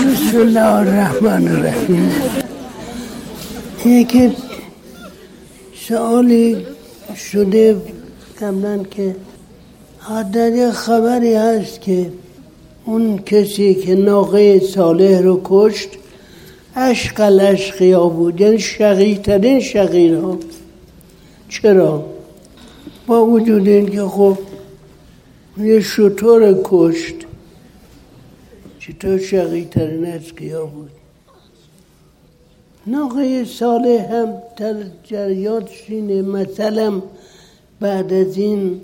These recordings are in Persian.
بسم الله الرحمن الرحیم. یک سوالی شده قبلا که حداقل خبری هست که اون کسی که ناقه صالح رو کشت اشق الاشقیا بود، یعنی شقی‌ترین شقی‌ها. چرا؟ با وجود این که خب یه شتر کشت، چطور شقی‌ترین اشقیا بود؟ ناقه صالح هم در جریاتش اینه. مثلا بعد از این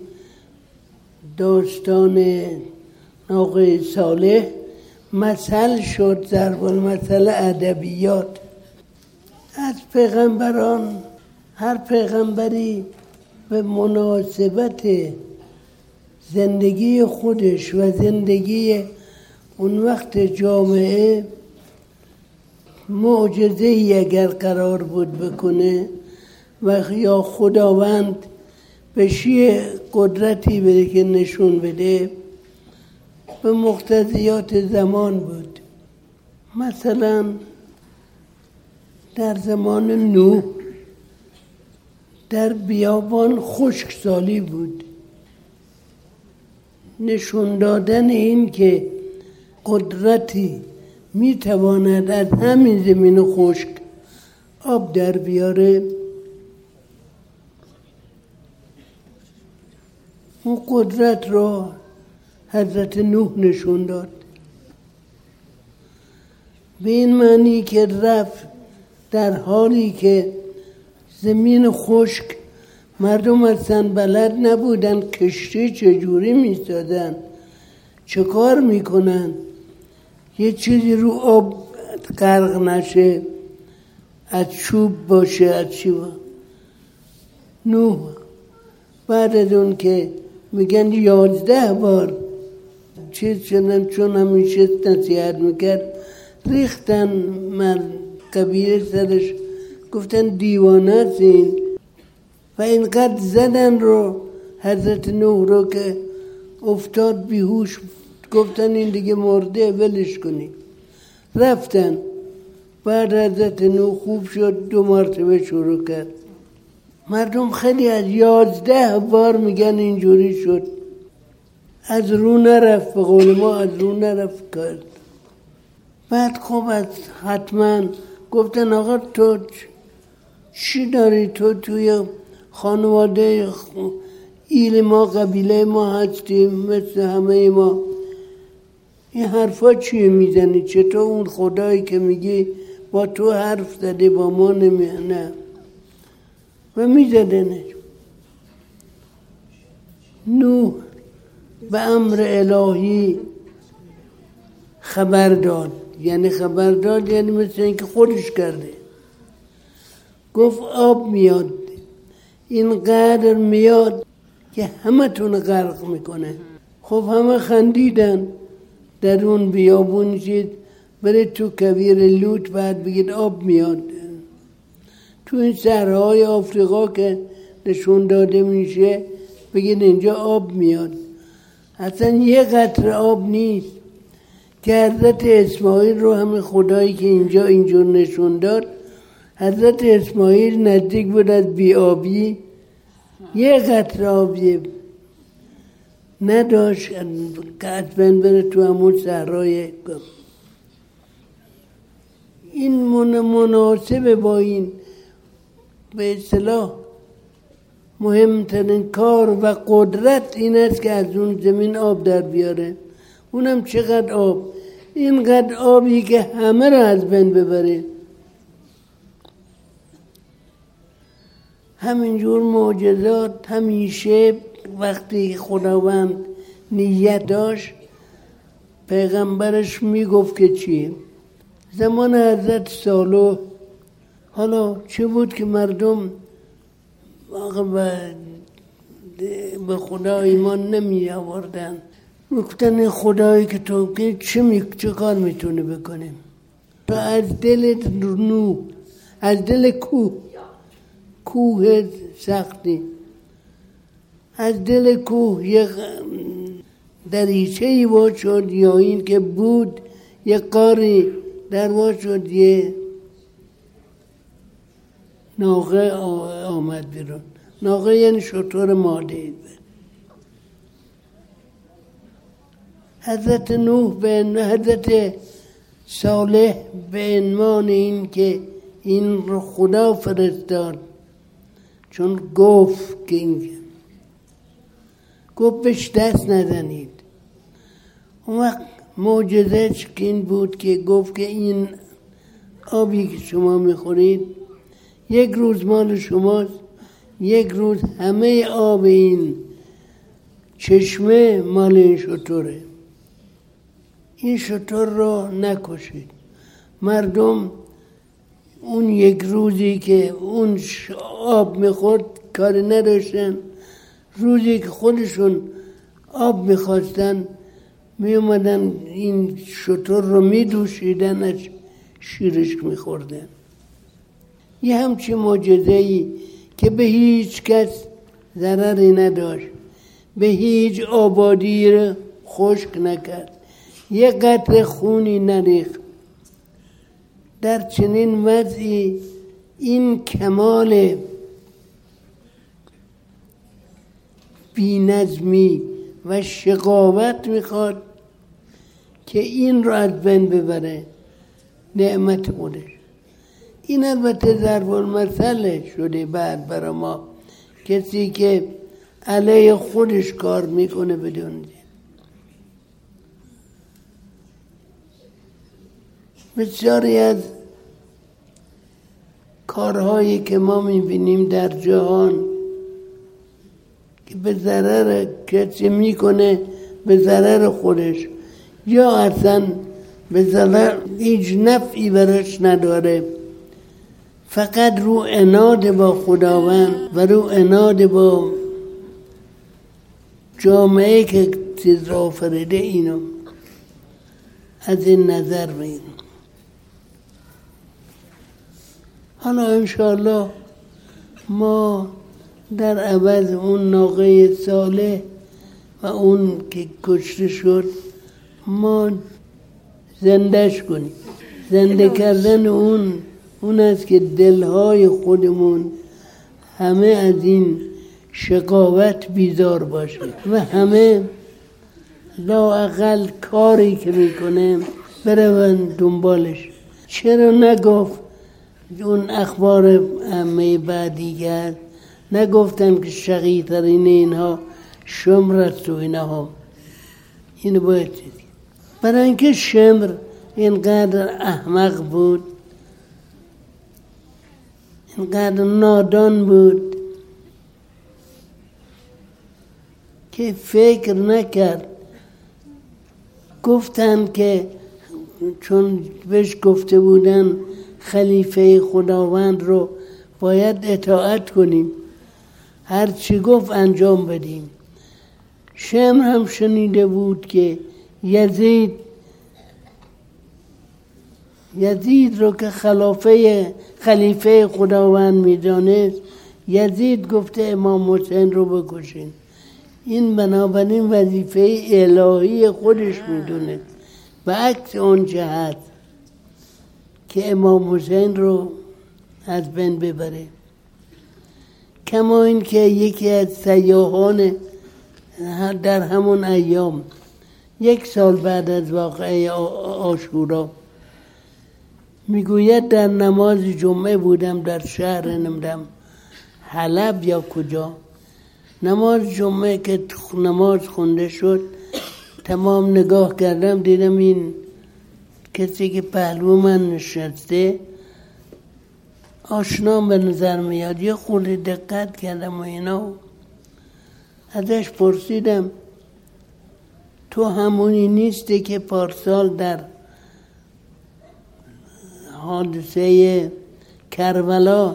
داستان ناقه صالح مثل شد، ضرب المثل ادبیات. از پیغمبران هر پیغمبری به مناسبت زندگی خودش و زندگی اون وقت جامعه معجزه‌ای اگر قرار بود بکنه و یا خداوند بهش قدرتی بده که نشون بده، به مقتضیات زمان بود. مثلا در زمان نوح در بیابان خشکسالی بود. نشون دادن این که قدرتی میتواند از همین زمین خشک آب در بیاره، اون قدرت را حضرت نوح نشون داد. به این معنی که رفت در حالی که زمین خشک، مردم اصلا بلد نبودن کشتی چجوری میسازن، چه کار میکنن، یه چیزی رو آب غرق نشه، از چوب باشه، از چی با. نوح بعد از اون که میگن 11 بار چیز شدن، چون همیشه نصیحت میکرد، ریختن قبیله سرش، گفتن دیوانه است این، و اینقدر زدن رو حضرت نوح رو که افتاد بیهوش. گفتن این دیگه مرده، ولش کنی. رفتن. بعد حضرت نوح خوب شد، 2 مرتبه شروع کرد. مردم خیلی از 11 بار میگن اینجوری شد، از رو نرفت، به قول ما از رو نرفت کرد. بعد خب از حتما گفتن آقا تو چی داری؟ تو توی خانواده ایل ما، قبیله ما هستیم مثل همه ما، این حرفا چیه میزنی؟ چطور اون خدایی که میگی با تو حرف زده با ما نه؟ و میزدنش. نوح به امر الهی خبر داد، یعنی خبر داد یعنی مثل اینکه خودش کرده. گفت آب میاد، اینقدر میاد که همه تون غرق میکنه. خب همه خندیدن. در اون بیابون شید برید تو کویر لوط، بعد بگید آب میاد. تو این صحراهای آفریقا که نشون داده میشه بگید اینجا آب میاد. اصلا یه قطره آب نیست که حضرت اسماعیل رو همه خدایی که اینجا اینجور نشون داد، حضرت اسماعیل نزدیک بود از بیابی، یه قطره آبی نداشت که حتما بره تو همون صحرای. این مناسب با این به اصطلاح مهمترین کار و قدرت این است که از اون زمین آب در بیاره. اونم چقدر آب؟ اینقدر آبی که همه را از بین ببره. همینجور معجزات همیشه وقتی خداوند نیت داشت پیغمبرش میگفت که چیه. زمان حضرت صالح حالا چه بود که مردم به خدا ایمان نمی آوردن، میگفتن خدایی که تو که چه کار میتونه بکنه؟ تو از دل نوح، از دل کوه سختی، از دل کوه یک دریچه‌ای باز شد، یا این که بود یه قاری درواز شد، یه ناقه آمد بیرون. ناقه یعنی شتر ماده. حضرت نوح حضرت صالح به عنوان این که این رو خدا فرستاد، چون گفت که این گفت بهش دست نزنید. اون وقت معجزه‌اش که این بود که گفت که این آبی که شما میخورید یک روز مال شماست، یک روز همه آب این چشمه مال این شتره. این شتر رو نکشید. مردم اون یک روزی که اون آب میخورد کاری نداشتن. روزی که خودشون آب میخواستن میومدن این شتر رو میدوشیدن، از شیرش میخوردن. یه همچین معجزه‌ای که به هیچ کس ضرری نداشت، به هیچ آبادی رو خشک نکرد، یه قطره خونی نریخت. در چنین وضعی این کمال بی‌نظمی و شقاوت میخواد که این رو از بین ببره، نعمت خودش. این البته ضرب المثل شده بعد برای ما، کسی که علیه خودش کار میکنه بدون دین. بسیاری از کارهایی که ما میبینیم در جهان که به ضرر کسی میکنه، به ضرر خودش، یا اصلا به ضرر هیچ نفعی براش نداره، فقط رو عناد با خداوند و رو عناد با جامعه که چیز را آفریده، اینو از این نظر بگیریم. حالا انشاءالله ما در عوض اون ناقه صالح و اون که کشته شد ما زندهش کنیم. زنده کردن اون است که دلهای خودمون همه از این شقاوت بیزار باشه و همه لااقل کاری که میکنه برون دنبالش. چرا نگفت اون اخبار همه بعدی کرد، نگفتن که شقی‌ترین اینها شمر است و اینها. اینو باید چیزی برای اینکه شمر اینقدر احمق بود، اینقدر نادان بود که فکر نکرد. گفتن که چون بهش گفته بودن خلیفه خداوند رو باید اطاعت کنیم، هر چی گفت انجام بدیم. شمر هم شنیده بود که یزید رو که خلیفه خداوند میدانست، یزید گفته امام حسین رو بکشین. این بنابراین وظیفه الهی خودش میدونه و عکس اون جهت که امام حسین رو از بین ببره. کما این که یکی از سیاحان در همون ایام، 1 سال بعد از واقعه عاشورا، میگوید در نماز جمعه بودم در شهر نمیدم حلب یا کجا. نماز جمعه که نماز خونده شد تمام نگاه کردم، دیدم این کسی که پهلو من نشسته آشنا به نظر میاد. یه خورده دقت کردم و اینا، ازش پرسیدم تو همونی نیستی که پارسال در حادثه کربلا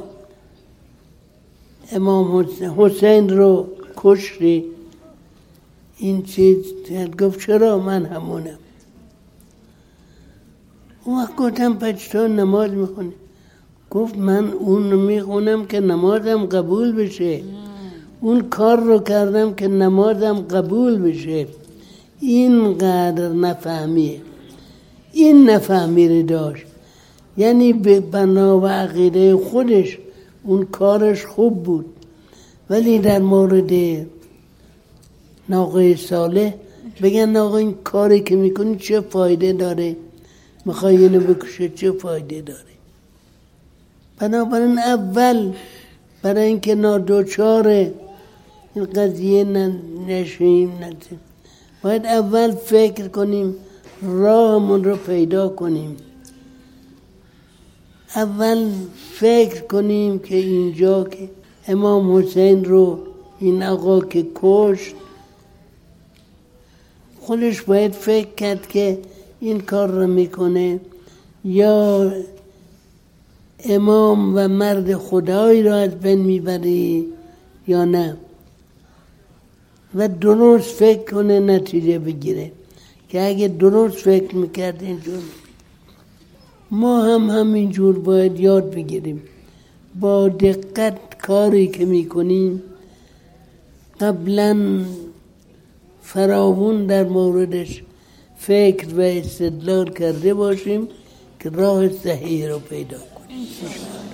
امام حسین رو کشتی؟ این چیز گفت چرا من همونم. اون وقت گفتم پس تو نماز میخونی؟ گفت من اون میخونم که نمازم قبول بشه، اون کار رو کردم که نمازم قبول بشه. اینقدر نفهمیه، این نفهمیده داشت، یعنی به بنا و عقیده خودش اون کارش خوب بود، ولی در مورد ناقه صالح بگن ناقه این کاری که میکنی چه فایده داره، میخوای اینو بکشه چه فایده داره. بنابراین اول برای اینکه نادوچار این قضیه نشیم باید اول فکر کنیم، راهمون رو پیدا کنیم. اول فکر کنیم که اینجا که امام حسین رو این آقا که کشت، خودش باید فکر کرد که این کار رو میکنه یا امام و مرد خدایی را از بین میبری یا نه، و درست فکر کنه نتیجه بگیره. که اگه درست فکر میکرد اینجور، ما هم همینجور باید یاد بگیریم با دقت کاری که میکنیم قبلا فراوون در موردش فکر و استدلال کرده باشیم که راه صحیح رو پیدا کنیم.